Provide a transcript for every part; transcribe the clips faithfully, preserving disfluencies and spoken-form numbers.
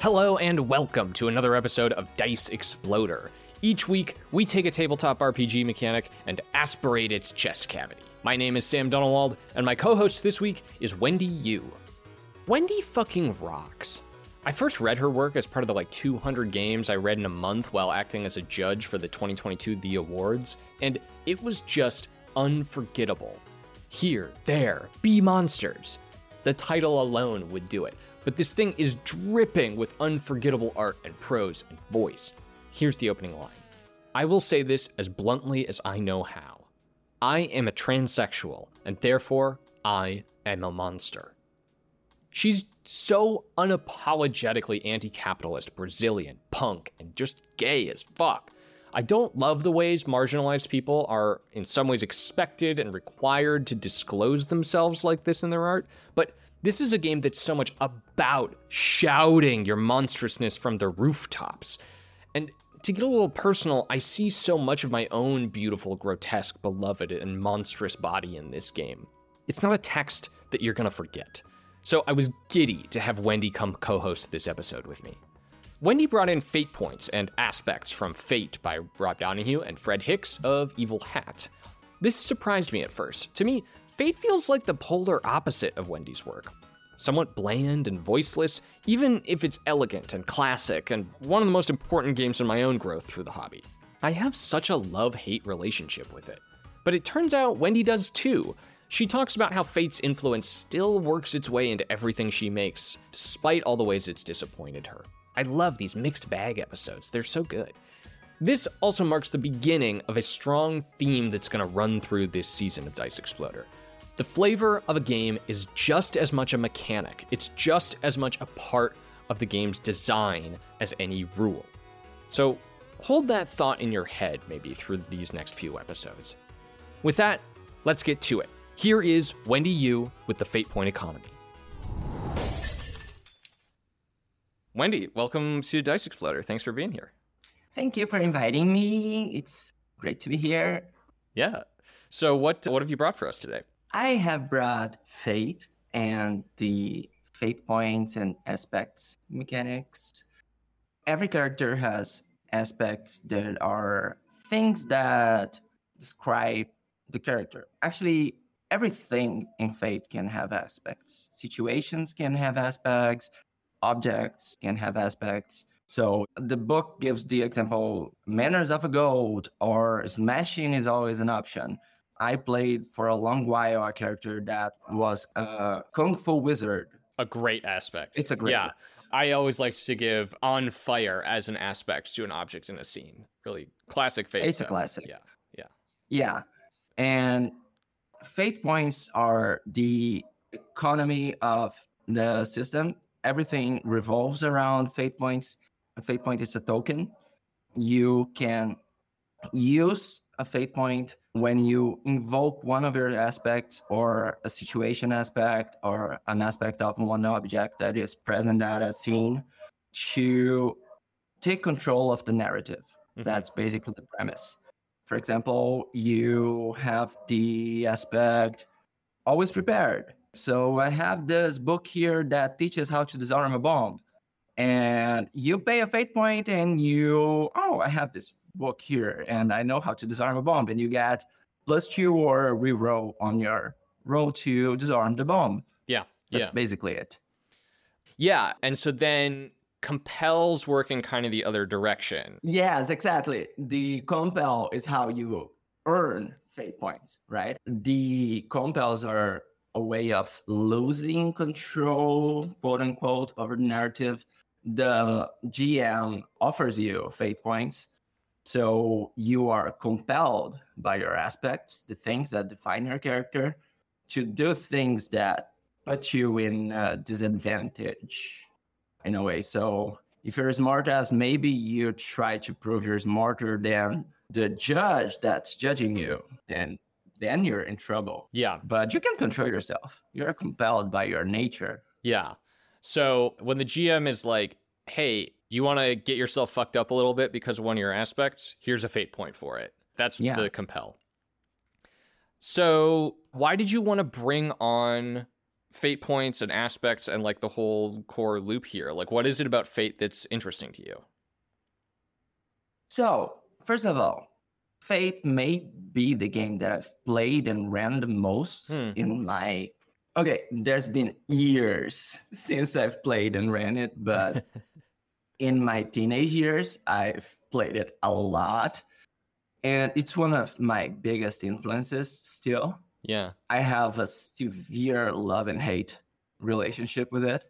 Hello and welcome to another episode of Dice Exploder. Each week, we take a tabletop R P G mechanic and aspirate its chest cavity. My name is Sam Dunelwald, and my co-host this week is Wendy Yu. Wendy fucking rocks. I first read her work as part of the like two hundred games I read in a month while acting as a judge for the twenty twenty-two The Awards, and it was just unforgettable. Here, there, be monsters. The title alone would do it. But this thing is dripping with unforgettable art and prose and voice. Here's the opening line. I will say this as bluntly as I know how. I am a transsexual, and therefore, I am a monster. She's so unapologetically anti-capitalist, Brazilian, punk, and just gay as fuck. I don't love the ways marginalized people are in some ways expected and required to disclose themselves like this in their art, but this is a game that's so much about shouting your monstrousness from the rooftops. And to get a little personal, I see so much of my own beautiful, grotesque, beloved, and monstrous body in this game. It's not a text that you're gonna forget. So I was giddy to have Wendy come co-host this episode with me. Wendy brought in Fate Points and Aspects from Fate by Rob Donahue and Fred Hicks of Evil Hat. This surprised me at first. To me, Fate feels like the polar opposite of Wendy's work. Somewhat bland and voiceless, even if it's elegant and classic, and one of the most important games in my own growth through the hobby. I have such a love-hate relationship with it. But it turns out Wendy does too. She talks about how Fate's influence still works its way into everything she makes, despite all the ways it's disappointed her. I love these mixed bag episodes, they're so good. This also marks the beginning of a strong theme that's gonna run through this season of Dice Exploder. The flavor of a game is just as much a mechanic. It's just as much a part of the game's design as any rule. So hold that thought in your head maybe through these next few episodes. With that, let's get to it. Here is Wendy Yu with the Fate Point Economy. Wendy, welcome to Dice Exploder. Thanks for being here. Thank you for inviting me. It's great to be here. Yeah. So what what have you brought for us today? I have brought Fate and the Fate Points and Aspects mechanics. Every character has aspects that are things that describe the character. Actually, everything in Fate can have aspects. Situations can have aspects. Objects can have aspects. So the book gives the example, manners of a gold or smashing is always an option. I played for a long while a character that was a kung fu wizard. A great aspect. It's a great Yeah. I always like to give on fire as an aspect to an object in a scene. Really classic Fate It's stuff. a classic. Yeah, yeah. Yeah. And Fate Points are the economy of the system. Everything revolves around Fate Points. A Fate Point is a token. You can use a Fate Point when you invoke one of your aspects or a situation aspect or an aspect of one object that is present at a scene to take control of the narrative. Mm-hmm. That's basically the premise. For example, you have the aspect always prepared. So I have this book here that teaches how to disarm a bomb. And you pay a Fate Point and you, oh, I have this book here and I know how to disarm a bomb, and you get plus two or a reroll on your roll to disarm the bomb. Yeah, That's yeah. basically it. Yeah, and so then compels work in kind of the other direction. Yes, exactly. The compel is how you earn Fate Points, right? The compels are a way of losing control, quote unquote, over the narrative. The G M offers you Fate Points. So you are compelled by your aspects, the things that define your character, to do things that put you in a disadvantage in a way. So if you're a smart ass, maybe you try to prove you're smarter than the judge that's judging you, and then you're in trouble. Yeah. But you can control yourself. You're compelled by your nature. Yeah. So when the G M is like, hey, you want to get yourself fucked up a little bit because of one of your aspects? Here's a Fate Point for it. That's yeah. the compel. So why did you want to bring on fate points and aspects and like the whole core loop here? Like, what is it about Fate that's interesting to you? So, first of all, Fate may be the game that I've played and ran the most Hmm. in my. Okay, there's been years since I've played and ran it, but in my teenage years, I've played it a lot. And it's one of my biggest influences still. Yeah. I have a severe love and hate relationship with it.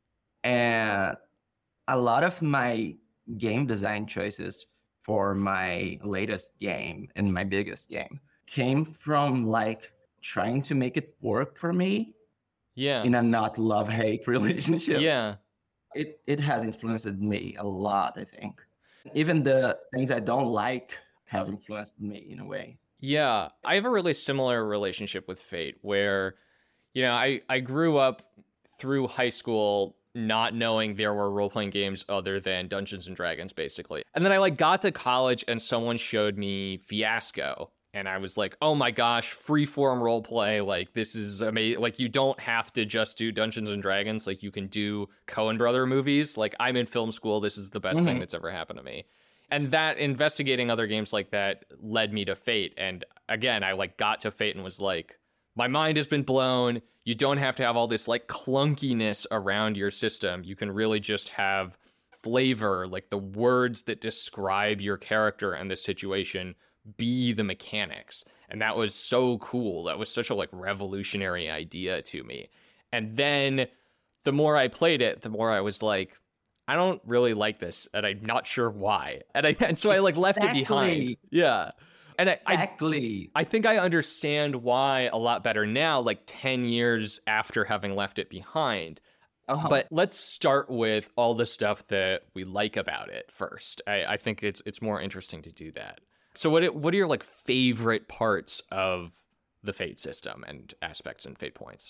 And a lot of my game design choices for my latest game and my biggest game came from like trying to make it work for me Yeah. in a not love-hate relationship. Yeah. It it has influenced me a lot, I think. Even the things I don't like have influenced me in a way. Yeah, I have a really similar relationship with Fate where, you know, I, I grew up through high school not knowing there were role-playing games other than Dungeons and Dragons, basically. And then I like got to college and someone showed me Fiasco. And I was like, oh my gosh, freeform roleplay. Like, this is amazing. Like, you don't have to just do Dungeons and Dragons. Like, you can do Coen Brother movies. Like, I'm in film school. This is the best Mhm. thing that's ever happened to me. And that investigating other games like that led me to Fate. And again, I like got to Fate and was like, my mind has been blown. You don't have to have all this like clunkiness around your system. You can really just have flavor, like the words that describe your character and the situation be the mechanics. And that was so cool. That was such a like revolutionary idea to me. And then the more I played it, the more I was like, I don't really like this, and I'm not sure why. And I and so I like left it behind. Exactly. Yeah. And I, Exactly. I I think I understand why a lot better now, like ten years after having left it behind. Uh-huh. But let's start with all the stuff that we like about it first. I, I think it's it's more interesting to do that. So what it, what are your like favorite parts of the Fate system and aspects and Fate points?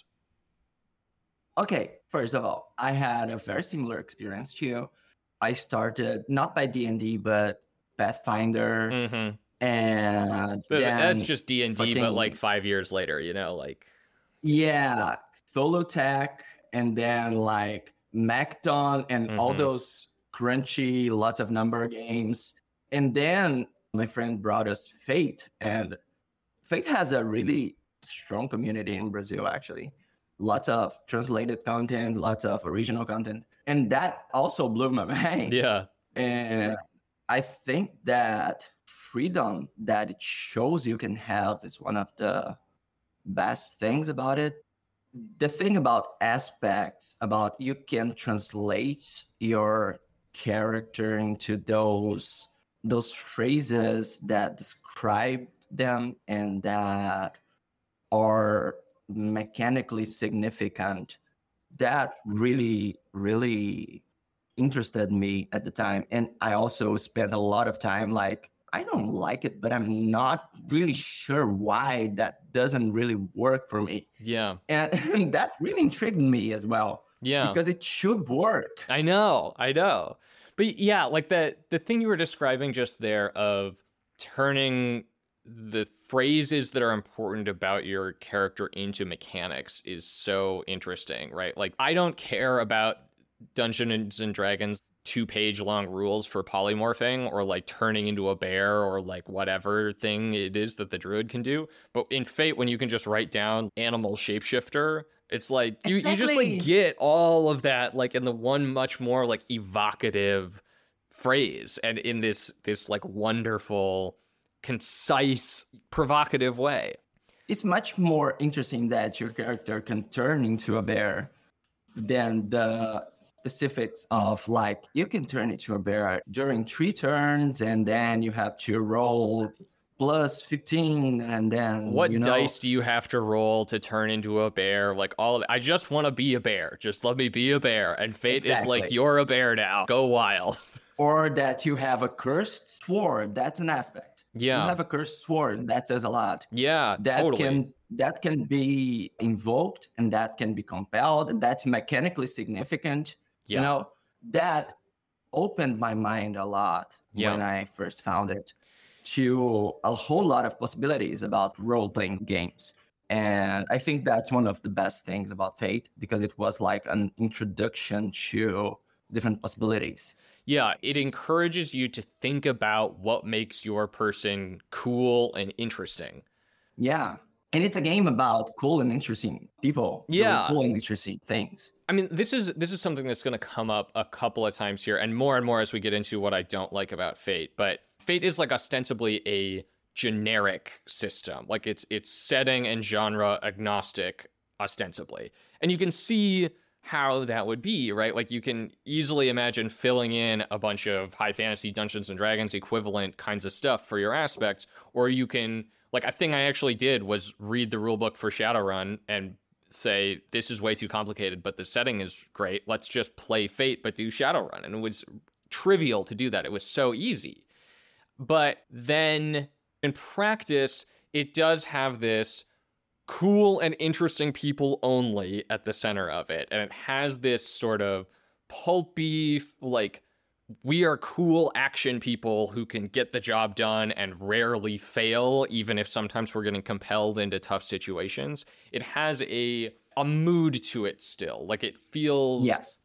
Okay, first of all, I had a very similar experience to you. I started not by D and D, but Pathfinder, Mm-hmm. and That's then just D and D, fucking- but like five years later, you know, like yeah, Tholotech, and then like Macton, and all Mhm. those crunchy, lots of number games. And then my friend brought us Fate, and Fate has a really strong community in Brazil, actually. Lots of translated content, lots of original content. And that also blew my mind. yeah, And I think that freedom that it shows you can have is one of the best things about it. The thing about aspects, about you can translate your character into those those phrases that describe them and that are mechanically significant, that really, really interested me at the time. And I also spent a lot of time like, I don't like it, but I'm not really sure why that doesn't really work for me. yeah, And, and that really intrigued me as well, yeah. because it should work. I know, I know. But yeah, like the the thing you were describing just there of turning the phrases that are important about your character into mechanics is so interesting, right? Like, I don't care about Dungeons and Dragons two-page long rules for polymorphing or like turning into a bear or like whatever thing it is that the druid can do. But in Fate, when you can just write down animal shapeshifter, it's like you, you just Exactly. like get all of that like in the one much more like evocative phrase and in this this like wonderful, concise, provocative way. It's much more interesting that your character can turn into a bear than the specifics of like, you can turn into a bear during three turns and then you have to roll plus fifteen, and then What you know, dice do you have to roll to turn into a bear? Like all of it. I just want to be a bear. Just let me be a bear. And Fate is like, Exactly. you're a bear now. Go wild. or that you have a cursed sword. That's an aspect. Yeah. You have a cursed sword. That says a lot. Yeah, That totally. can that can be invoked and that can be compelled, and that's mechanically significant. Yeah. You know, that opened my mind a lot Yeah. when I first found it to a whole lot of possibilities about role-playing games. And I think that's one of the best things about Fate, because it was like an introduction to different possibilities. Yeah, it encourages you to think about what makes your person cool and interesting. Yeah. And it's a game about cool and interesting people doing Yeah. cool and interesting things. I mean, this is this is something that's going to come up a couple of times here, and more and more as we get into what I don't like about Fate. But Fate is like ostensibly a generic system, like it's it's setting and genre agnostic ostensibly, and you can see how that would be, right? Like you can easily imagine filling in a bunch of high fantasy Dungeons and Dragons equivalent kinds of stuff for your aspects, or you can, like, a thing I actually did was read the rulebook for Shadowrun and say, this is way too complicated, but the setting is great. Let's just play Fate, but do Shadowrun. And it was trivial to do that. It was so easy. But then in practice, it does have this cool and interesting people only at the center of it. And it has this sort of pulpy, like, we are cool action people who can get the job done and rarely fail, even if sometimes we're getting compelled into tough situations. It has a a mood to it still. Like it feels yes.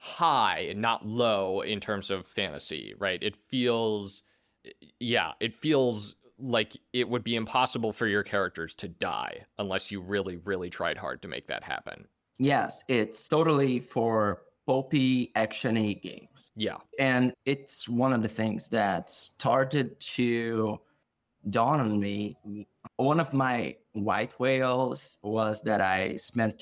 high, not low in terms of fantasy, right? It feels, yeah, it feels like it would be impossible for your characters to die unless you really, really tried hard to make that happen. Yes, it's totally for pulpy, action-y games. Yeah. And it's one of the things that started to dawn on me. One of my white whales was that I spent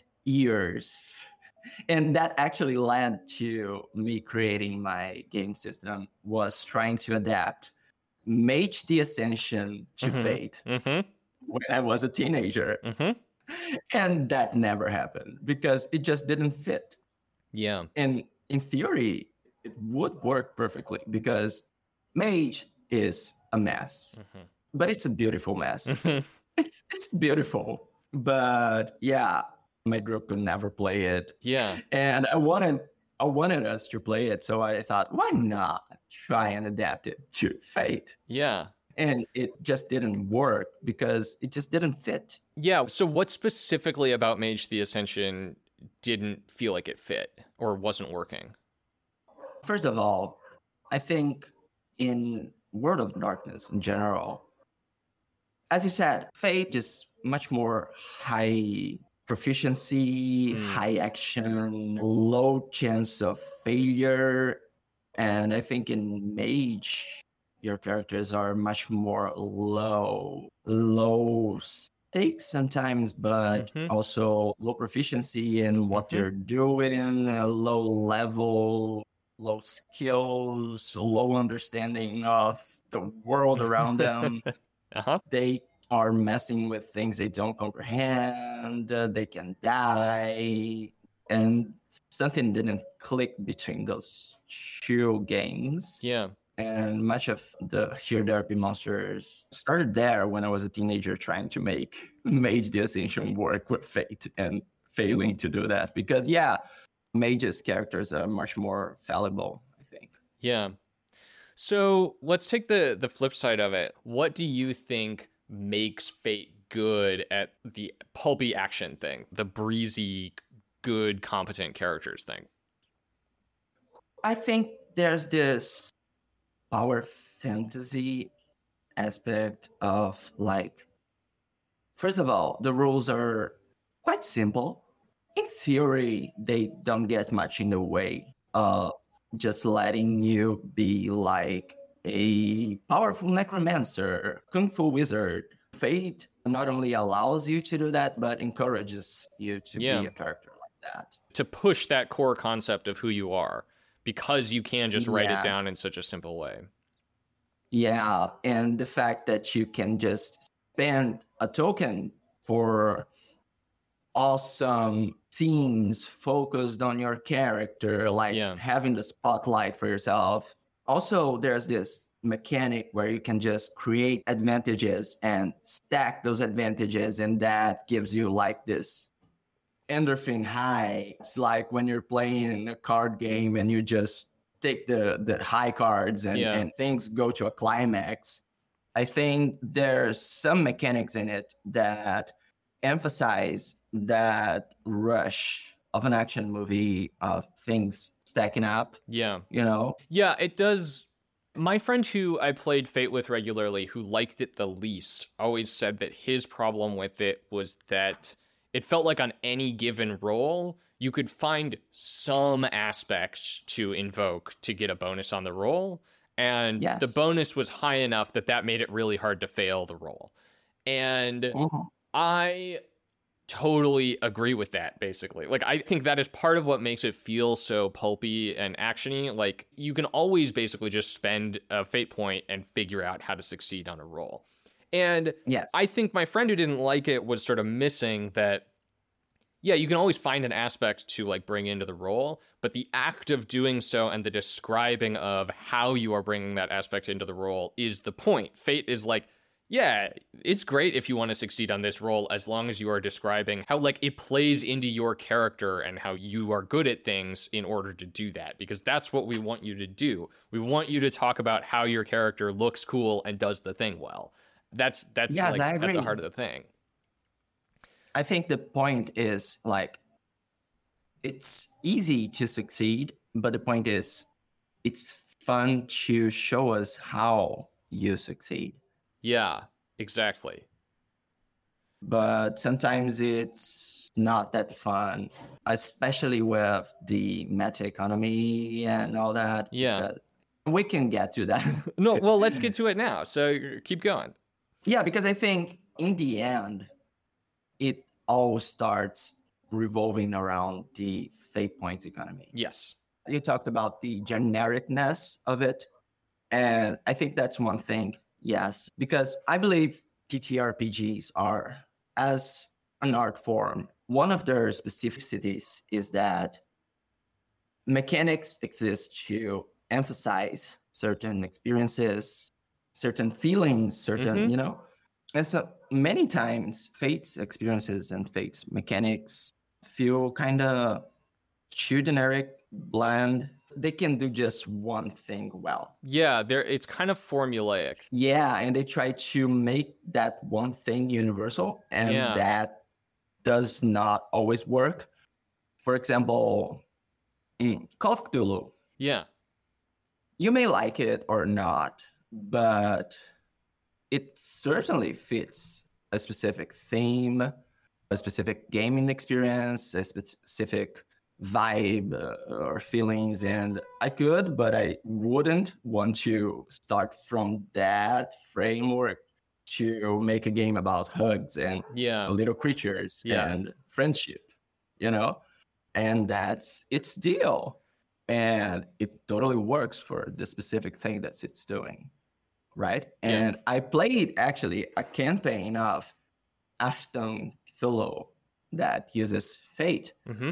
years, and that actually led to me creating my game system, was trying to adapt Mage the Ascension to mm-hmm. Fate mm-hmm. when I was a teenager. Mm-hmm. And that never happened because it just didn't fit. Yeah. And in theory, it would work perfectly because Mage is a mess, mm-hmm. but it's a beautiful mess. Mm-hmm. It's it's beautiful, but yeah, my group could never play it. Yeah. And I wanted I wanted us to play it, so I thought, why not try and adapt it to Fate? Yeah. And it just didn't work because it just didn't fit. Yeah. So what specifically about Mage the Ascension didn't feel like it fit or wasn't working? First of all, I think in World of Darkness in general, as you said, Fate is much more high proficiency, mm. high action, low chance of failure. And I think in Mage, your characters are much more low, low stakes sometimes, but mm-hmm. also low proficiency in what mm-hmm. you're doing, uh, low level, low skills, low understanding of the world around them. uh-huh. They are messing with things they don't comprehend. Uh, they can die. And something didn't click between those two games. Yeah. And much of the Hero Therapy Monsters started there when I was a teenager trying to make Mage the Ascension work with Fate and failing to do that. Because, yeah, Mage's characters are much more fallible, I think. Yeah. So let's take the, the flip side of it. What do you think makes Fate good at the pulpy action thing, the breezy, good, competent characters thing? I think there's this power fantasy aspect of, like, first of all, the rules are quite simple. In theory, they don't get much in the way of just letting you be like a powerful necromancer, kung fu wizard. Fate not only allows you to do that, but encourages you to yeah. be a character like that. To push that core concept of who you are, because you can just write yeah. it down in such a simple way. Yeah, and the fact that you can just spend a token for awesome scenes focused on your character, like yeah. having the spotlight for yourself. Also, there's this mechanic where you can just create advantages and stack those advantages, and that gives you like this endorphin high. It's like when you're playing a card game and you just take the, the high cards and, yeah. and things go to a climax. I think there's some mechanics in it that emphasize that rush of an action movie of things stacking up, Yeah. you know? Yeah, it does. My friend who I played Fate with regularly, who liked it the least, always said that his problem with it was that it felt like on any given roll, you could find some aspects to invoke to get a bonus on the roll. And Yes. the bonus was high enough that that made it really hard to fail the roll. And Mhm. I totally agree with that, basically. Like, I think that is part of what makes it feel so pulpy and actiony. Like, you can always basically just spend a fate point and figure out how to succeed on a roll. And Yes. I think my friend who didn't like it was sort of missing that, yeah, you can always find an aspect to like bring into the role, but the act of doing so and the describing of how you are bringing that aspect into the role is the point. Fate is like, yeah, it's great if you want to succeed on this role as long as you are describing how like it plays into your character and how you are good at things in order to do that, because that's what we want you to do. We want you to talk about how your character looks cool and does the thing well. That's that's Yes, like I at the agree. heart of the thing. I think the point is like it's easy to succeed, but the point is it's fun to show us how you succeed. Yeah, exactly. But sometimes it's not that fun, especially with the meta economy and all that. Yeah. But we can get to that. No, well, let's get to it now. So keep going. Yeah, because I think in the end, it all starts revolving around the fate points economy. Yes. You talked about the genericness of it. And I think that's one thing, yes, because I believe T T R P Gs are, as an art form, one of their specificities is that mechanics exist to emphasize certain experiences, certain feelings, certain, Mhm. you know? And so many times, Fate's experiences and Fate's mechanics feel kind of too generic, bland. They can do just one thing well. Yeah, there it's kind of formulaic. Yeah, and they try to make that one thing universal, and Yeah. that does not always work. For example, mm, Call of Cthulhu. Yeah. You may like it or not, but it certainly fits a specific theme, a specific gaming experience, a specific vibe uh, or feelings. And I could, but I wouldn't want to start from that framework to make a game about hugs and Yeah. little creatures Yeah. and friendship, you know? And that's its deal. And it totally works for the specific thing that it's doing, right? Yeah. And I played actually a campaign of Ashton Cthulhu that uses Fate. Mm-hmm.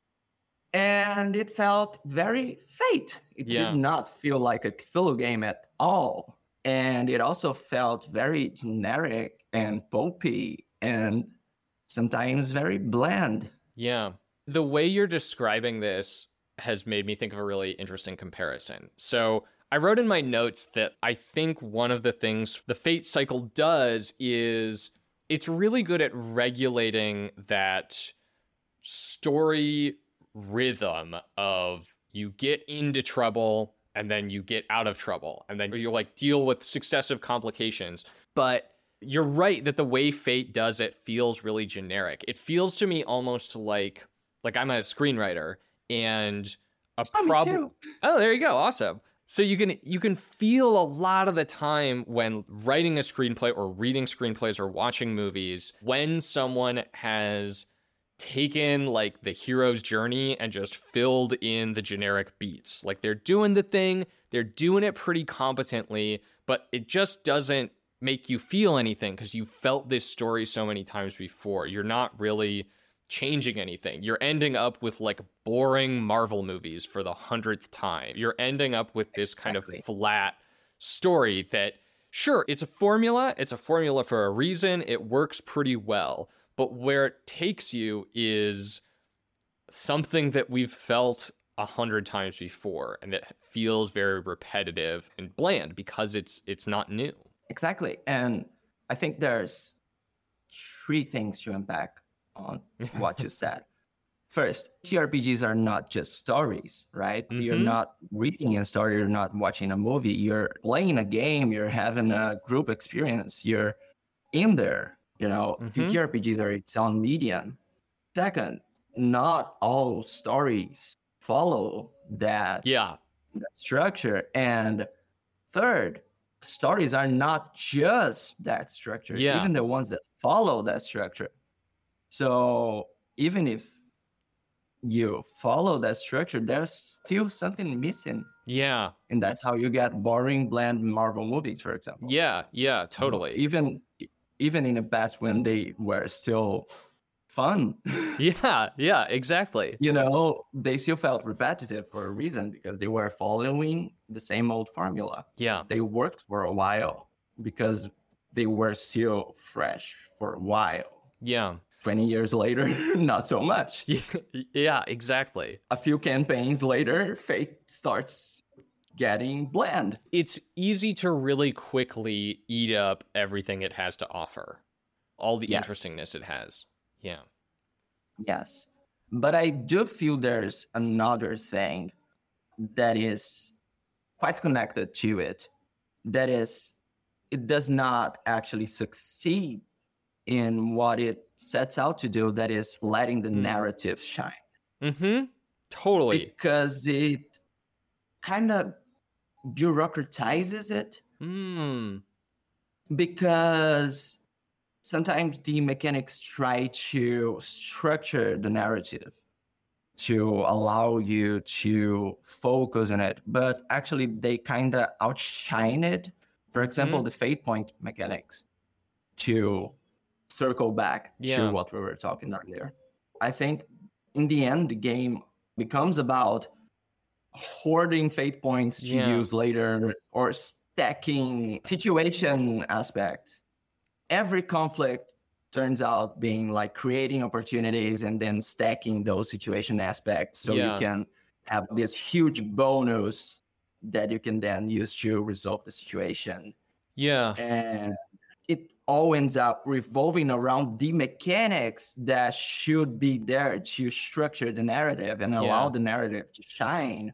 And it felt very Fate. It Yeah. did not feel like a Cthulhu game at all. And it also felt very generic and pulpy and sometimes very bland. Yeah. The way you're describing this has made me think of a really interesting comparison. So I wrote in my notes that I think one of the things the Fate cycle does is it's really good at regulating that story rhythm of you get into trouble and then you get out of trouble and then you like deal with successive complications. But you're right that the way Fate does it feels really generic. It feels to me almost like like I'm a screenwriter and a Oh, me problem. too. Oh, there you go. Awesome. So you can you can feel a lot of the time when writing a screenplay or reading screenplays or watching movies when someone has taken like the hero's journey and just filled in the generic beats. Like they're doing the thing, they're doing it pretty competently, but it just doesn't make you feel anything because you felt this story so many times before. You're not really changing anything. You're ending up with like boring Marvel movies for the hundredth time. You're ending up with this kind Exactly. of flat story that, sure, it's a formula. It's a formula for a reason. It works pretty well. But where it takes you is something that we've felt a hundred times before, and that feels very repetitive and bland because it's it's not new. Exactly. And I think there's three things to unpack on what you said. First, T R P Gs are not just stories, right? Mm-hmm. You're not reading a story, you're not watching a movie, you're playing a game, you're having a group experience, you're in there, you know. Mm-hmm. T R P Gs are its own medium. Second, not all stories follow that, yeah. that structure. And third, stories are not just that structure, yeah. even the ones that follow that structure. So even if you follow that structure, there's still something missing. Yeah. And that's how you get boring, bland Marvel movies, for example. Yeah, yeah, totally. Even even in the past when they were still fun. yeah, yeah, exactly. You know, they still felt repetitive for a reason, because they were following the same old formula. Yeah. They worked for a while because they were still fresh for a while. Yeah. twenty years later, not so much. Yeah, exactly. A few campaigns later, Fate starts getting bland. It's easy to really quickly eat up everything it has to offer. All the yes. interestingness it has. Yeah. Yes. But I do feel there's another thing that is quite connected to it. That is, it does not actually succeed in what it sets out to do, that is letting the mm. narrative shine. Mm-hmm. Totally. Because it kind of bureaucratizes it. Mm. Because sometimes the mechanics try to structure the narrative to allow you to focus on it, but actually they kind of outshine it. For example, mm-hmm. the fate point mechanics, to circle back yeah. to what we were talking earlier. I think in the end, the game becomes about hoarding fate points to yeah. use later, or stacking situation aspects. Every conflict turns out being like creating opportunities and then stacking those situation aspects, so yeah. you can have this huge bonus that you can then use to resolve the situation. Yeah. And it all ends up revolving around the mechanics that should be there to structure the narrative and allow yeah. the narrative to shine.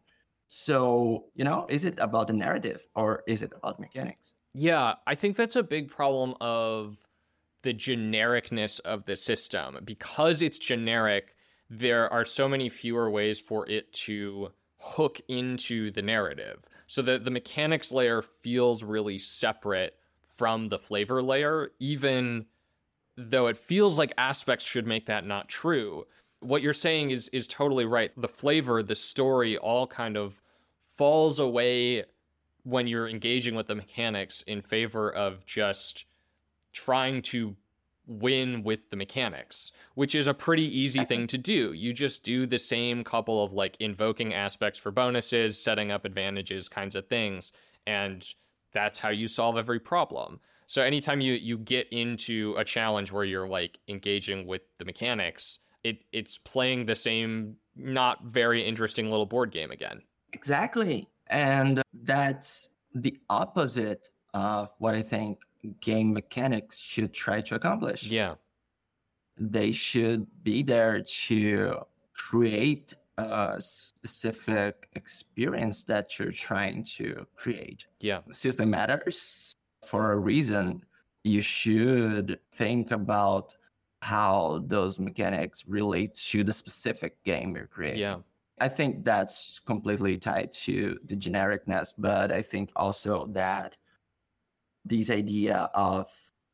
So, you know, is it about the narrative or is it about mechanics? Yeah, I think that's a big problem of the genericness of the system. Because it's generic, there are so many fewer ways for it to hook into the narrative. So that the mechanics layer feels really separate from the flavor layer, even though it feels like aspects should make that not true. What you're saying is is totally right. The flavor, the story, all kind of falls away when you're engaging with the mechanics in favor of just trying to win with the mechanics, which is a pretty easy thing to do. You just do the same couple of like invoking aspects for bonuses, setting up advantages kinds of things, and that's how you solve every problem. So anytime you you get into a challenge where you're like engaging with the mechanics, it it's playing the same not very interesting little board game again. Exactly. And that's the opposite of what I think game mechanics should try to accomplish. Yeah. They should be there to create a specific experience that you're trying to create. Yeah. System matters for a reason. You should think about how those mechanics relate to the specific game you're creating. Yeah. I think that's completely tied to the genericness, but I think also that this idea of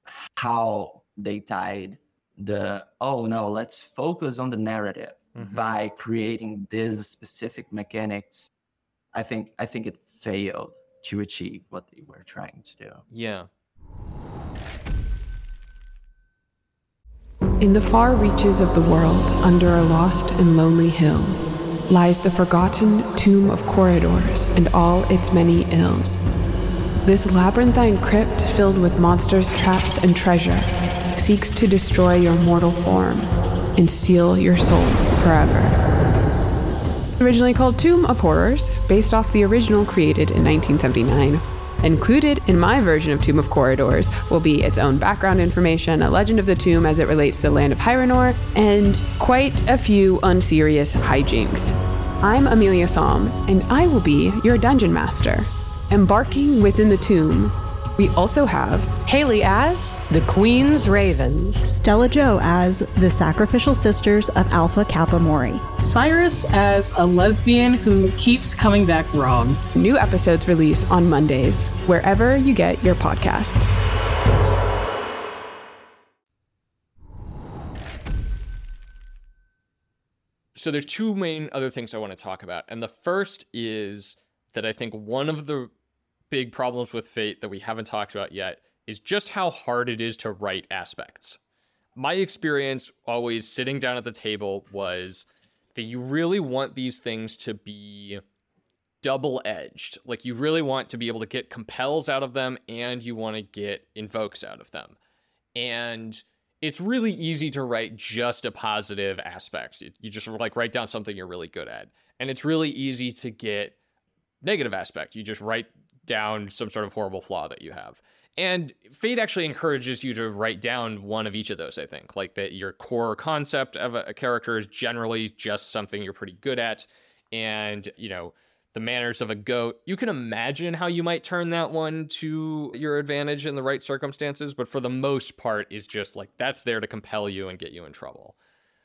how they tied the, oh no, let's focus on the narrative mm-hmm. by creating these specific mechanics, I think I think it failed to achieve what they were trying to do. Yeah. In the far reaches of the world, under a lost and lonely hill, lies the forgotten tomb of corridors and all its many ills. This labyrinthine crypt, filled with monsters, traps, and treasure, seeks to destroy your mortal form and seal your soul forever. Originally called Tomb of Horrors, based off the original created in nineteen seventy-nine, Included in my version of Tomb of Corridors will be its own background information, a legend of the tomb as it relates to the land of Hyrule, and quite a few unserious hijinks. I'm Amelia Psalm, and I will be your dungeon master. Embarking within the tomb, we also have Haley as the Queen's Ravens, Stella Jo as the Sacrificial Sisters of Alpha Kappa Mori, Cyrus as a lesbian who keeps coming back wrong. New episodes release on Mondays, wherever you get your podcasts. So there's two main other things I want to talk about. And the first is that I think one of the big problems with Fate that we haven't talked about yet is just how hard it is to write aspects. My experience always sitting down at the table was that you really want these things to be double-edged. Like, you really want to be able to get compels out of them, and you want to get invokes out of them. And it's really easy to write just a positive aspect. You, you just like write down something you're really good at. And it's really easy to get negative aspect. You just write down some sort of horrible flaw that you have. And Fate actually encourages you to write down one of each of those, I think. Like that your core concept of a, a character is generally just something you're pretty good at. And, you know, the manners of a goat, you can imagine how you might turn that one to your advantage in the right circumstances. But for the most part, is just like, that's there to compel you and get you in trouble.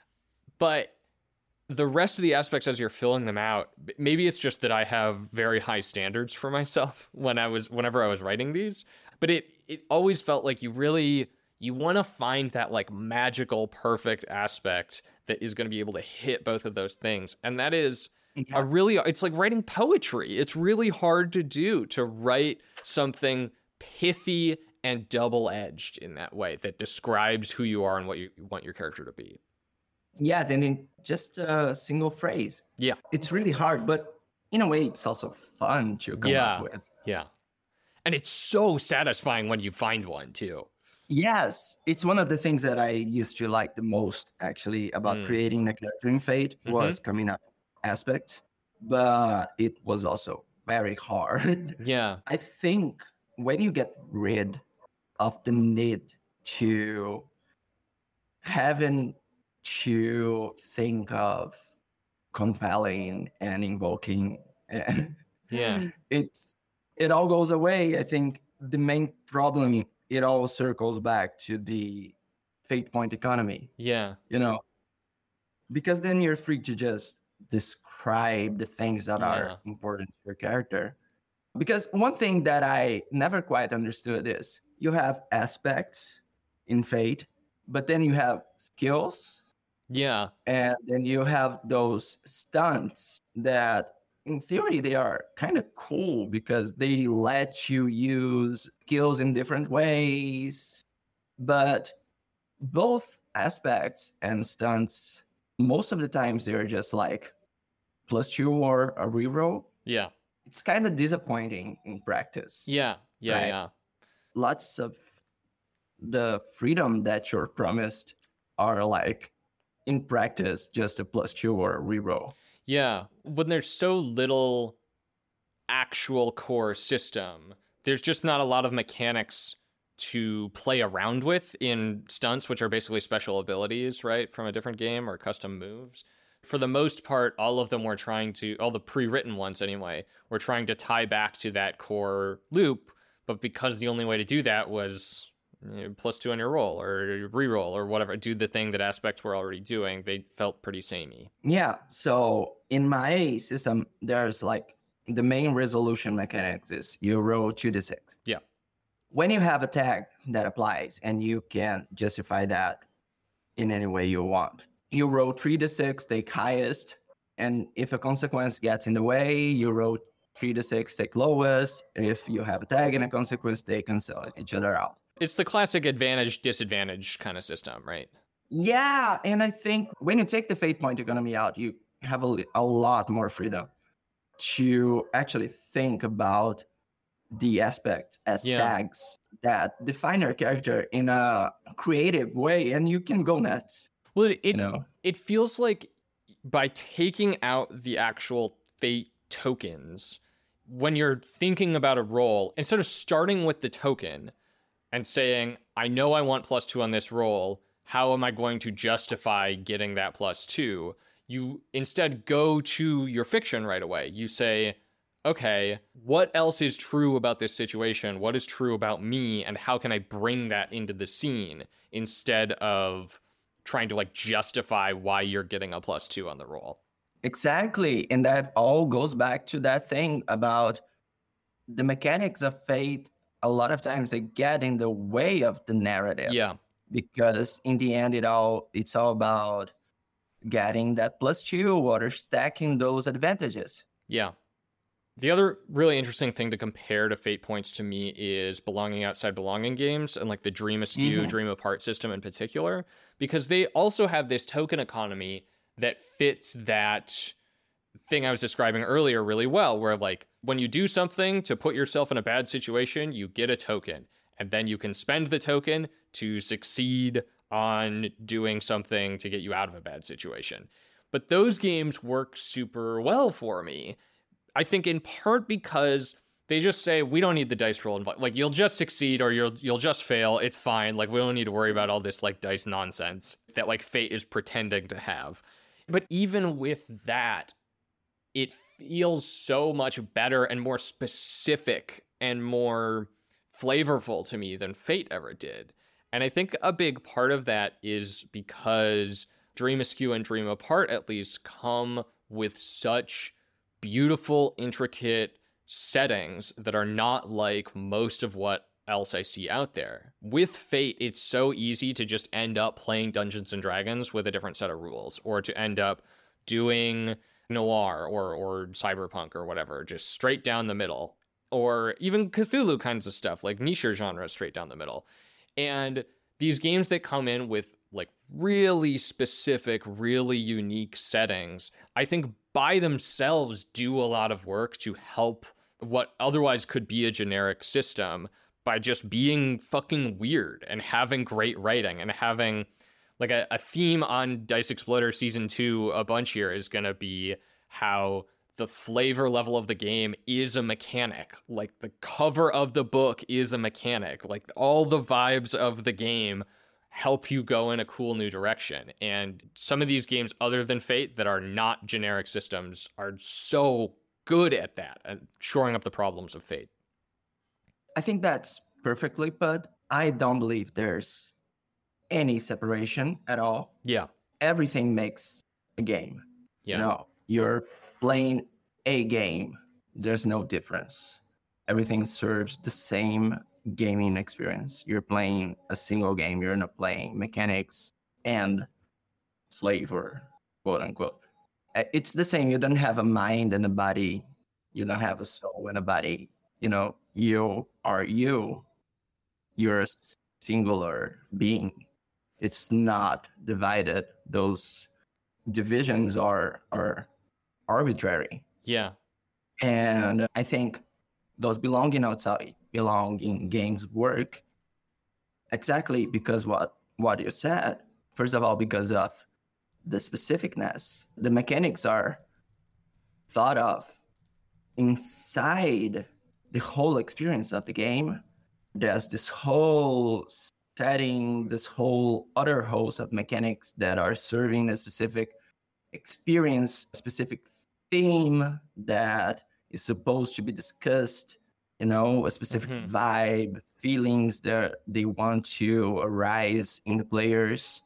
But the rest of the aspects as you're filling them out, maybe it's just that I have very high standards for myself when I was, whenever I was writing these, but it, it always felt like you really, you want to find that like magical, perfect aspect that is going to be able to hit both of those things. And that is a really, it's like writing poetry. It's really hard to do, to write something pithy and double-edged in that way that describes who you are and what you want your character to be. Yes, and in just a single phrase. Yeah. It's really hard, but in a way, it's also fun to come yeah. up with. Yeah. And it's so satisfying when you find one, too. Yes. It's one of the things that I used to like the most, actually, about mm. creating the character in Fate mm-hmm. was coming up aspects, but it was also very hard. Yeah. I think when you get rid of the need to having to think of compelling and invoking, yeah, it's it all goes away. I think the main problem, it all circles back to the fate point economy. Yeah, you know, because then you're free to just describe the things that yeah. are important to your character. Because one thing that I never quite understood is you have aspects in Fate, but then you have skills. Yeah. And then you have those stunts that, in theory, they are kind of cool because they let you use skills in different ways. But both aspects and stunts, most of the times, they're just like plus two or a reroll. Yeah. It's kind of disappointing in practice. Yeah. Yeah. Right? Yeah. Lots of the freedom that you're promised are like, in practice, just a plus two or a reroll. Yeah. When there's so little actual core system, there's just not a lot of mechanics to play around with in stunts, which are basically special abilities, right, from a different game or custom moves. For the most part, all of them were trying to, all the pre-written ones anyway, were trying to tie back to that core loop. But because the only way to do that was you know, plus two on your roll or re-roll or whatever, do the thing that aspects were already doing, they felt pretty samey. Yeah. So in my system, there's like the main resolution mechanics is you roll two d six. Yeah. When you have a tag that applies and you can justify that in any way you want, you roll three d six, take highest, and if a consequence gets in the way, you roll three d six, take lowest. If you have a tag and a consequence, they cancel each other out. It's the classic advantage, disadvantage kind of system, right? Yeah, and I think when you take the fate point economy out, you have a, a lot more freedom to actually think about the aspect as yeah. tags that define your character in a creative way, and you can go nuts. Well, it, you know? It feels like by taking out the actual fate tokens, when you're thinking about a roll, instead of starting with the token and saying, I know I want plus two on this roll, how am I going to justify getting that plus two? You instead go to your fiction right away. You say, okay, what else is true about this situation? What is true about me? And how can I bring that into the scene instead of trying to like justify why you're getting a plus two on the roll? Exactly. And that all goes back to that thing about the mechanics of fate. A lot of times they get in the way of the narrative. Yeah. Because in the end, it all it's all about getting that plus two or stacking those advantages. Yeah. The other really interesting thing to compare to Fate points to me is belonging outside belonging games and like the Dream Askew, mm-hmm. Dream Apart system in particular, because they also have this token economy that fits that thing I was describing earlier really well, where like when you do something to put yourself in a bad situation, you get a token, and then you can spend the token to succeed on doing something to get you out of a bad situation. But those games work super well for me. I think in part because they just say, we don't need the dice roll. Inv- like, you'll just succeed or you'll you'll just fail. It's fine. Like, we don't need to worry about all this, like, dice nonsense that, like, Fate is pretending to have. But even with that, it feels so much better and more specific and more flavorful to me than Fate ever did. And I think a big part of that is because Dream Askew and Dream Apart, at least, come with such beautiful, intricate settings that are not like most of what else I see out there. With Fate, it's so easy to just end up playing Dungeons and Dragons with a different set of rules, or to end up doing noir or or cyberpunk or whatever, just straight down the middle, or even Cthulhu kinds of stuff, like niche genre straight down the middle. And these games that come in with like really specific, really unique settings, I think by themselves do a lot of work to help what otherwise could be a generic system by just being fucking weird and having great writing and having like a, a theme on Dice Exploder Season two a bunch here is going to be how the flavor level of the game is a mechanic. Like the cover of the book is a mechanic. Like all the vibes of the game help you go in a cool new direction. And some of these games other than Fate that are not generic systems are so good at that and shoring up the problems of Fate. I think that's perfectly put. I don't believe there's any separation at all. Yeah. Everything makes a game. Yeah. You know, you're playing a game. There's no difference. Everything serves the same gaming experience. You're playing a single game. You're not playing mechanics and flavor, quote unquote. It's the same. You don't have a mind and a body. You don't have a soul and a body. You know, you are you. You're a singular being. It's not divided. Those divisions are are arbitrary. Yeah. And I think those belonging outside, belonging games work exactly because what what you said. First of all, because of the specificness. The mechanics are thought of inside the whole experience of the game. There's this whole setting, this whole other host of mechanics that are serving a specific experience, a specific theme that is supposed to be discussed, you know, a specific mm-hmm. vibe, feelings that they want to arise in the players.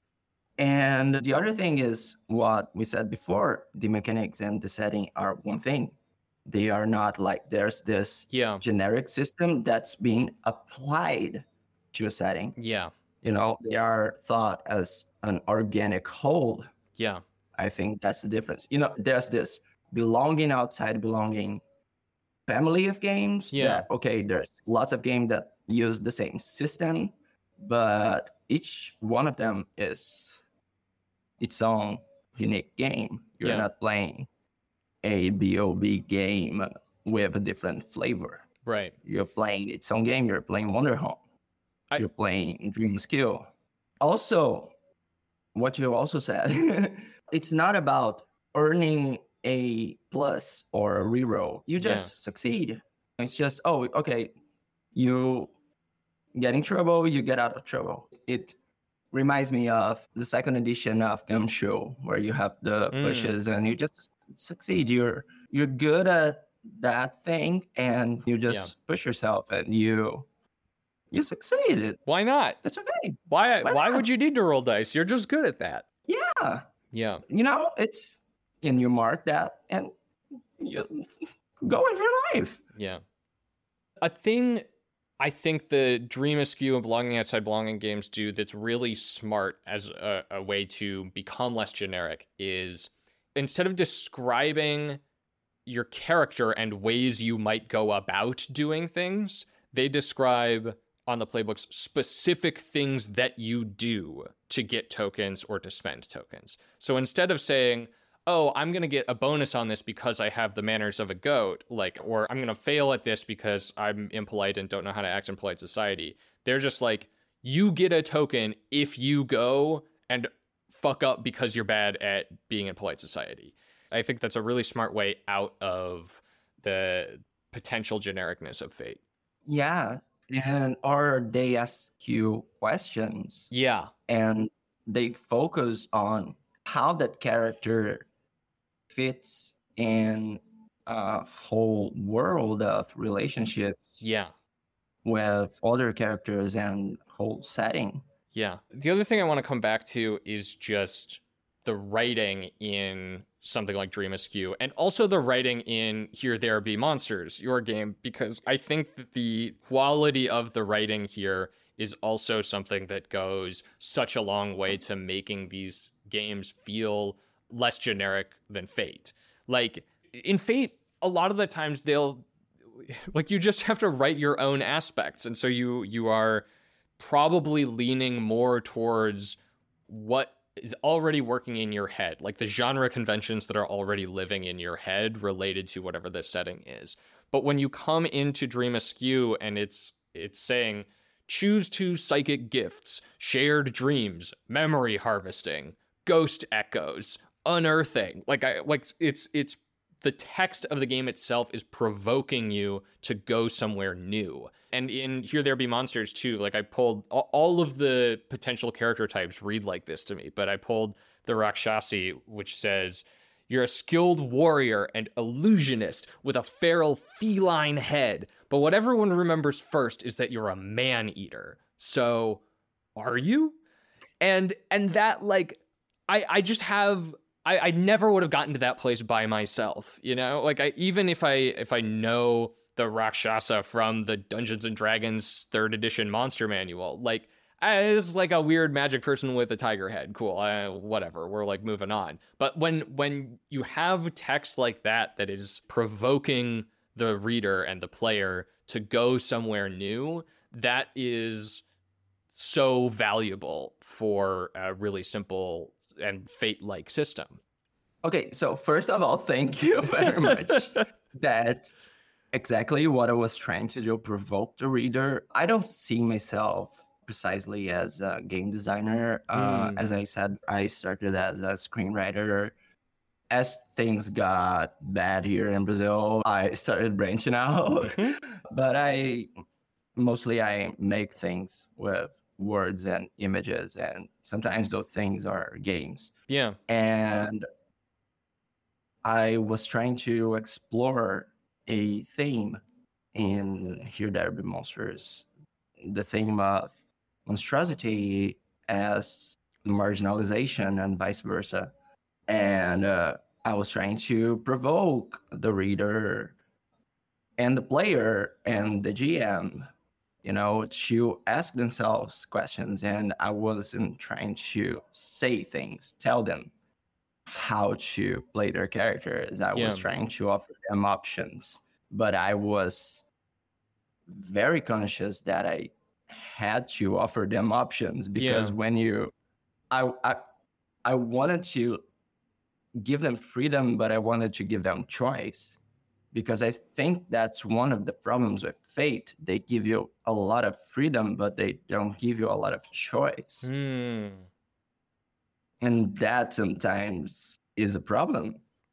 And the other thing is what we said before, the mechanics and the setting are one thing. They are not like there's this yeah. generic system that's being applied to a setting. Yeah. You know, they are thought as an organic whole. Yeah. I think that's the difference. You know, there's this belonging outside belonging family of games. Yeah. That, okay, there's lots of games that use the same system, but each one of them is its own unique game. You're yeah. not playing a B O B game with a different flavor. Right. You're playing its own game. You're playing Wonderhome. I... You're playing Dream Askew. Also, what you also said, it's not about earning a plus or a reroll. You just Yeah. succeed. It's just, oh, okay, you get in trouble, you get out of trouble. It reminds me of the second edition of Gumshoe, where you have the Mm. pushes and you just succeed. You're you're good at that thing, and you just push yourself and you you succeeded. Why not? That's okay. Why? Why Why not? would you need to roll dice? You're just good at that. Yeah, Yeah. you know, it's and you mark that and you go with your life. Yeah. A thing I think the Dream Askew and Belonging Outside Belonging games do that's really smart as a, a way to become less generic is instead of describing your character and ways you might go about doing things, they describe on the playbooks specific things that you do to get tokens or to spend tokens. So instead of saying, oh, I'm going to get a bonus on this because I have the manners of a goat, like, or I'm going to fail at this because I'm impolite and don't know how to act in polite society. They're just like, you get a token if you go and fuck up because you're bad at being in polite society. I think that's a really smart way out of the potential genericness of Fate. Yeah, and or they ask you questions Yeah. and they focus on how that character fits in a whole world of relationships Yeah. with other characters and whole setting. Yeah. The other thing I want to come back to is just the writing in something like Dream Askew, and also the writing in Here There Be Monsters, your game, because I think that the quality of the writing here is also something that goes such a long way to making these games feel less generic than Fate. Like, in Fate, a lot of the times they'll, like, you just have to write your own aspects, and so you you are probably leaning more towards what is already working in your head, like the genre conventions that are already living in your head related to whatever the setting is. But when you come into Dream Askew and it's it's saying, choose two psychic gifts, shared dreams, memory harvesting, ghost echoes, unearthing. Like I like it's it's the text of the game itself is provoking you to go somewhere new. And in Here There Be Monsters too, like I pulled all of the potential character types read like this to me, but I pulled the Rakshasi, which says, you're a skilled warrior and illusionist with a feral feline head. But what everyone remembers first is that you're a man-eater. So, are you? And and that, like, I, I just have... I, I never would have gotten to that place by myself, you know? Like, I even if I if I know the Rakshasa from the Dungeons and Dragons third edition monster manual, like, it's like a weird magic person with a tiger head. Cool, uh, whatever. We're like moving on. But when when you have text like that that is provoking the reader and the player to go somewhere new, that is so valuable for a really simple and Fate-like system. Okay, so first of all, thank you very much. That's exactly what I was trying to do, provoke the reader. I don't see myself precisely as a game designer. Uh, Mm. as I said, I started as a screenwriter. As things got bad here in Brazil, I started branching out. Mhm. But I mostly I make things with words and images, and sometimes those things are games. Yeah. And I was trying to explore a theme in Here There Be Monsters, the theme of monstrosity as marginalization and vice versa. And uh, I was trying to provoke the reader and the player and the G M, you know, to ask themselves questions. And I wasn't trying to say things, tell them how to play their characters. I Yeah. was trying to offer them options, but I was very conscious that I had to offer them options because Yeah. when you, I, I, I wanted to give them freedom, but I wanted to give them choice. Because I think that's one of the problems with Fate. They give you a lot of freedom, but they don't give you a lot of choice. Hmm. And that sometimes is a problem.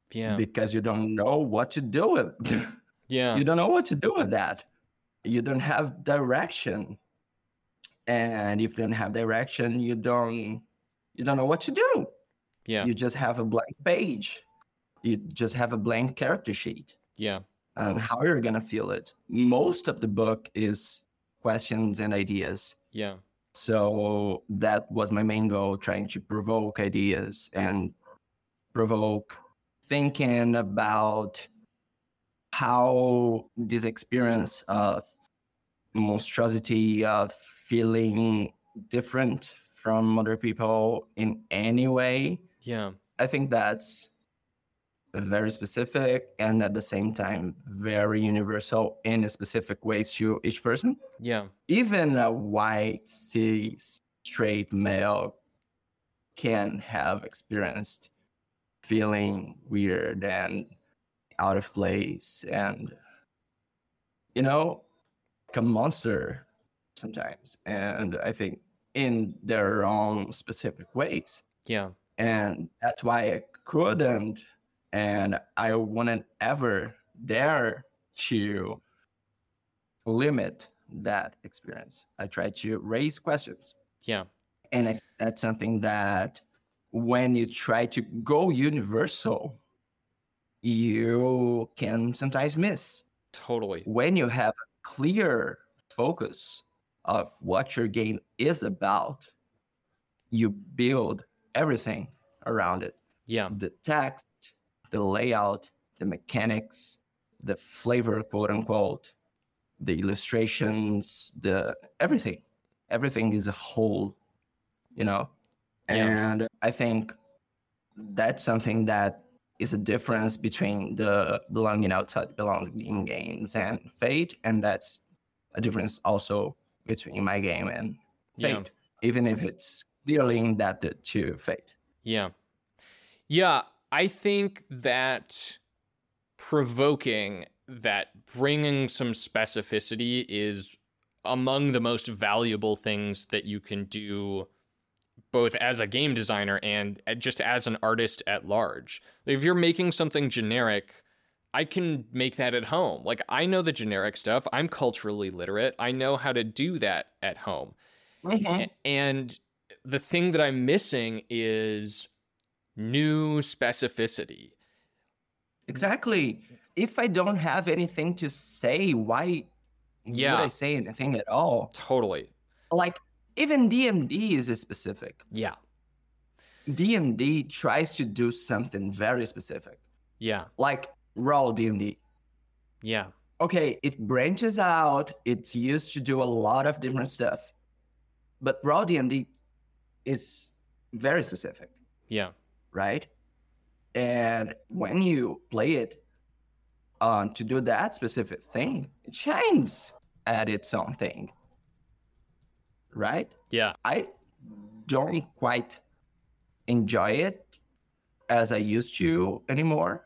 Yeah. Because you don't know what to do with. Yeah. You don't know what to do with that. You don't have direction. And if you don't have direction, you don't you don't know what to do. Yeah. You just have a blank page. You just have a blank character sheet. Yeah. And how you're gonna feel it. Most of the book is questions and ideas. Yeah. So that was my main goal, trying to provoke ideas and provoke thinking about how this experience of monstrosity, of feeling different from other people in any way. Yeah. I think that's very specific and at the same time very universal in specific ways to each person. Yeah. Even a white, cis, straight male can have experienced feeling weird and out of place and, you know, like a monster sometimes. And I think in their own specific ways. Yeah. And that's why I couldn't and I wouldn't ever dare to limit that experience. I try to raise questions. Yeah. And I, that's something that when you try to go universal, you can sometimes miss. Totally. When you have a clear focus of what your game is about, you build everything around it. Yeah. The text, the layout, the mechanics, the flavor, quote unquote, the illustrations, the everything. Everything is a whole, you know? Yeah. And I think that's something that is a difference between the belonging outside belonging games and Fate. And that's a difference also between my game and Fate, Yeah. even if it's clearly indebted to Fate. Yeah. Yeah. I think that provoking, that bringing some specificity is among the most valuable things that you can do, both as a game designer and just as an artist at large. If you're making something generic, I can make that at home. Like, I know the generic stuff. I'm culturally literate. I know how to do that at home. Mm-hmm. And the thing that I'm missing is new specificity. Exactly. If I don't have anything to say, why Yeah. would I say anything at all? Totally. Like, even D and D is specific. Yeah. D and D tries to do something very specific. Yeah. Like raw D and D. Yeah. Okay, it branches out. It's used to do a lot of different stuff. But raw D and D is very specific, Yeah. right? And when you play it uh, to do that specific thing, it shines at its own thing, right? Yeah. I don't quite enjoy it as I used to anymore,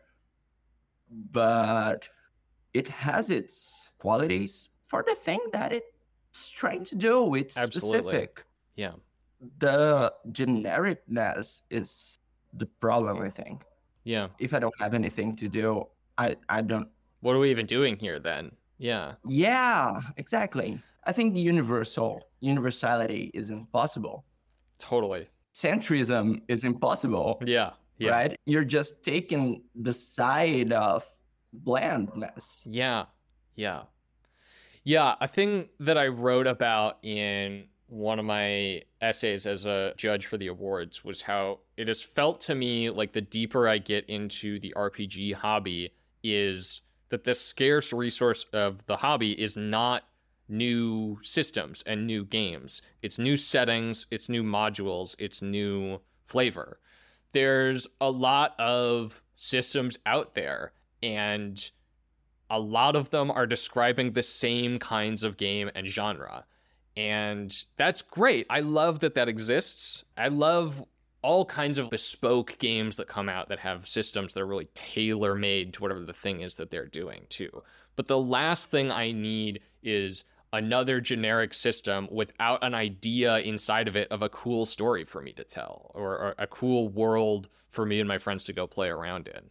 but it has its qualities for the thing that it's trying to do. It's Absolutely. specific. Yeah. The genericness is the problem, I think. Yeah. If I don't have anything to do, I, I don't. What are we even doing here then? Yeah. Yeah, exactly. I think universal universality is impossible. Totally. Centrism is impossible. Yeah. Yeah. Right? You're just taking the side of blandness. Yeah. Yeah. Yeah. A thing that I wrote about in one of my essays as a judge for the awards was how it has felt to me like the deeper I get into the R P G hobby is that the scarce resource of the hobby is not new systems and new games. It's new settings, it's new modules, it's new flavor. There's a lot of systems out there, and a lot of them are describing the same kinds of game and genre. And that's great. I love that that exists. I love all kinds of bespoke games that come out that have systems that are really tailor-made to whatever the thing is that they're doing too. But the last thing I need is another generic system without an idea inside of it of a cool story for me to tell, or, or a cool world for me and my friends to go play around in.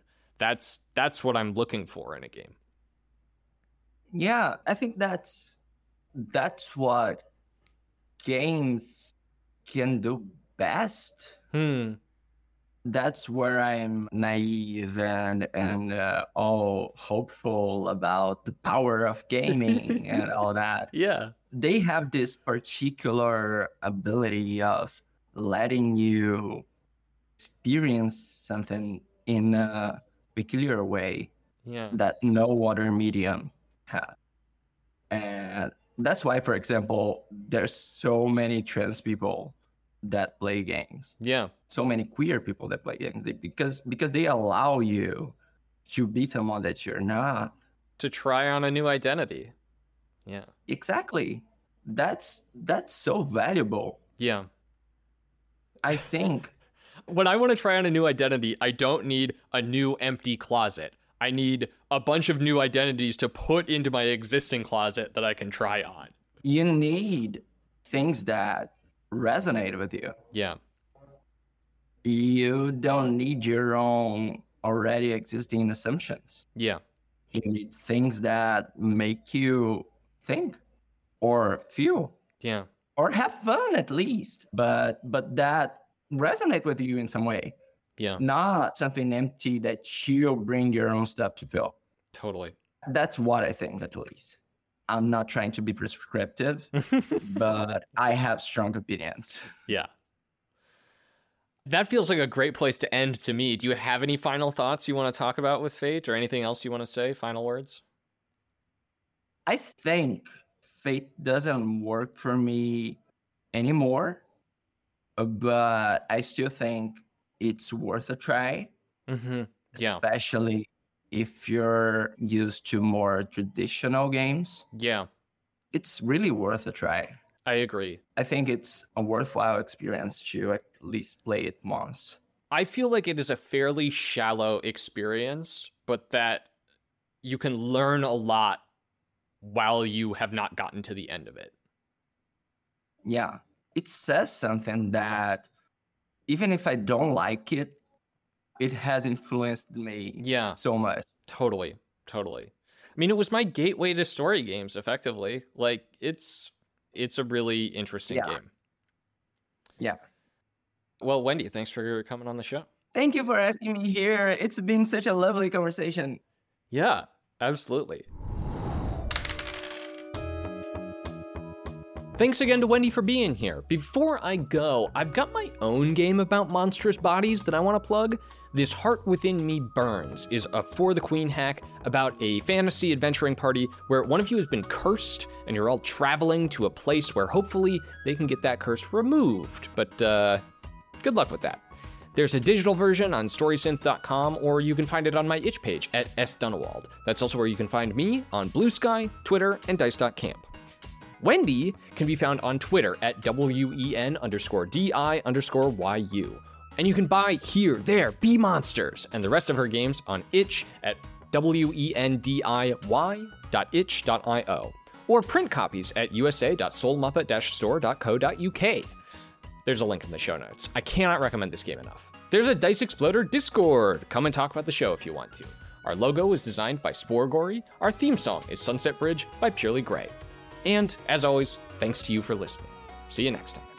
That's that's what I'm looking for in a game. Yeah, I think that's that's what games can do best. Hmm. That's where I'm naive and and uh, all hopeful about the power of gaming and all that. Yeah. They have this particular ability of letting you experience something in a peculiar way Yeah. that no other medium has. And that's why, for example, there's so many trans people that play games. Yeah. So many queer people that play games, they, because because they allow you to be someone that you're not. To try on a new identity. Yeah. Exactly. That's that's so valuable. Yeah. I think When I want to try on a new identity, I don't need a new empty closet. I need a bunch of new identities to put into my existing closet that I can try on. you need things that resonate with you. Yeah. You don't need your own already existing assumptions. Yeah. You need things that make you think or feel Yeah. or have fun at least, but but that resonate with you in some way, Yeah. not something empty that you bring your own stuff to fill. Totally. That's what I think, at least. I'm not trying to be prescriptive, but I have strong opinions. Yeah. That feels like a great place to end to me. Do you have any final thoughts you want to talk about with Fate or anything else you want to say? Final words? I think Fate doesn't work for me anymore, but I still think it's worth a try. Mm-hmm. Yeah. Especially if you're used to more traditional games. Yeah. It's really worth a try. I agree. I think it's a worthwhile experience to at least play it once. I feel like it is a fairly shallow experience, but that you can learn a lot while you have not gotten to the end of it. Yeah. It says something that even if I don't like it, it has influenced me Yeah. so much. Totally. Totally. I mean, it was my gateway to story games, effectively. Like, it's it's a really interesting Yeah. game. Yeah. Well, Wendy, thanks for coming on the show. Thank you for asking me here. It's been such a lovely conversation. Yeah, absolutely. Thanks again to Wendy for being here. Before I go, I've got my own game about monstrous bodies that I want to plug. This Heart Within Me Burns is a For the Queen hack about a fantasy adventuring party where one of you has been cursed and you're all traveling to a place where hopefully they can get that curse removed. But uh, good luck with that. There's a digital version on storysynth dot com, or you can find it on my itch page at S. Dunewald. That's also where you can find me on Blue Sky, Twitter, and dice dot camp. Wendy can be found on Twitter at W E N underscore D I underscore Y U. And you can buy Here, There, Be Monsters and the rest of her games on itch at W E N D I Y dot itch dot I O, or print copies at U S A dot soul muppet dash store dot co dot U K. There's a link in the show notes. I cannot recommend this game enough. There's a Dice Exploder Discord. Come and talk about the show if you want to. Our logo was designed by Sporegory. Our theme song is Sunset Bridge by Purely Grey. And, as always, thanks to you for listening. See you next time.